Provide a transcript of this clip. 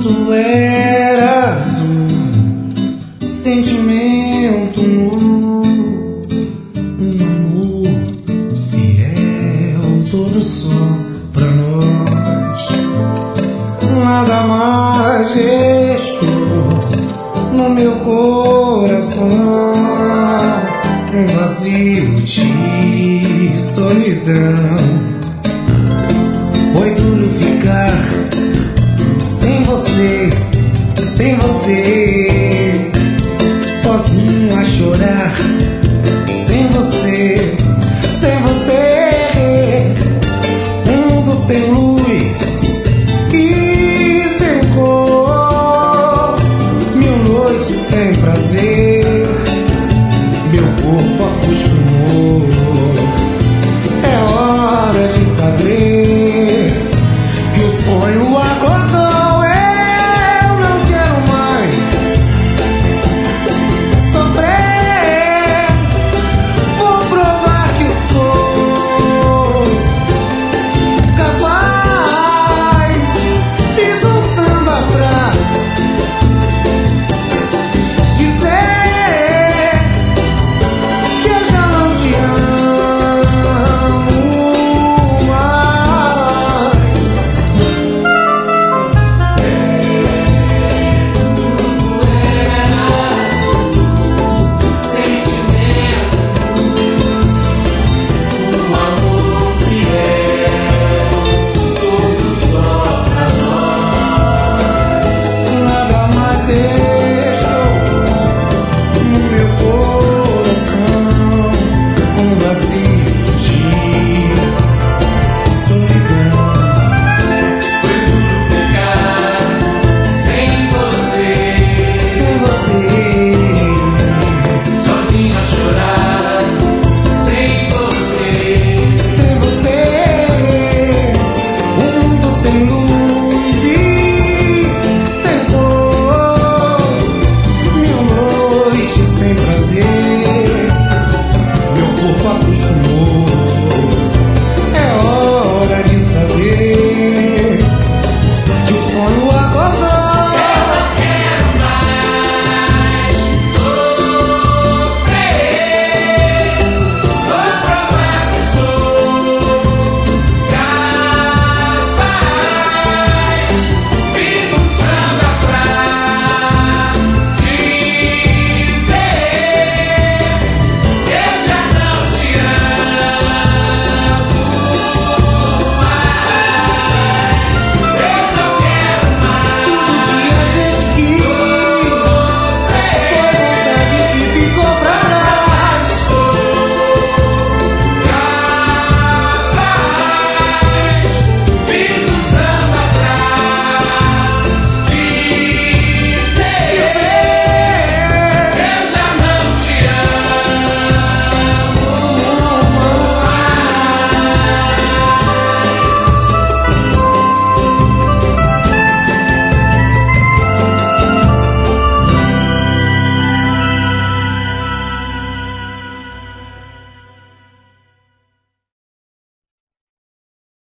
tudo era azul, sentimento nu, um amor fiel, todo só pra nós. Nada mais restou no meu coração, um vazio de solidão. Foi duro ficar sem você, sem você, sozinho a chorar, sem você, sem você. Um mundo sem luz e sem cor, mil noites sem prazer, meu corpo acostumou. É hora de saber que o sonho